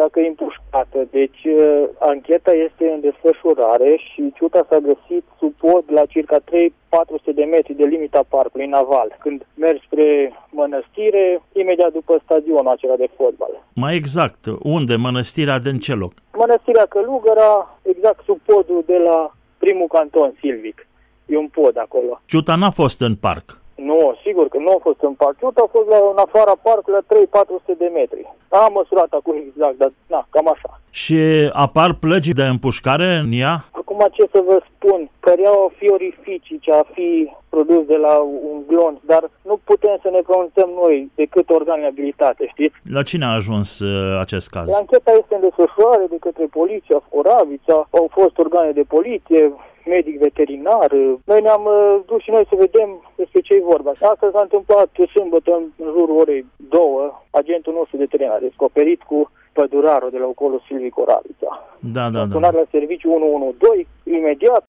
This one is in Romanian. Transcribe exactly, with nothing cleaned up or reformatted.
dacă e împușcată. Deci ancheta este în desfășurare și ciuta s-a găsit sub pod la circa trei patru sute de metri de limita parcului naval, când mergi spre mănăstire, imediat după stadionul acela de fotbal. Mai exact, unde? Mănăstirea de în ce loc? Mănăstirea Călugăra, exact sub podul de la primul canton silvic. E un pod acolo. Ciuta n-a fost în parc. Nu, sigur că nu a fost în parc. Ciuta a fost la, în afara parcului la trei patru sute de metri. Am măsurat acum exact, dar na, cam așa. Și apar plăgi de împușcare în ea? Acum ce să vă spun, păreau a fi orificice, a fi produs de la un glonț, dar nu putem să ne pronunțăm noi decât organele abilitate, știți? La cine a ajuns uh, acest caz? Ancheta este în desfășurare de către poliția Oravița, au fost organe de poliție, medic veterinar. Noi ne-am uh, dus și noi să vedem despre ce e vorba. Asta s-a întâmplat sâmbătă în jurul orei două. Agentul nostru de teren a descoperit cu pădurarul de la ocolul Silvic Oravița. Da, da, da. Sunat la serviciu unu unu doi, imediat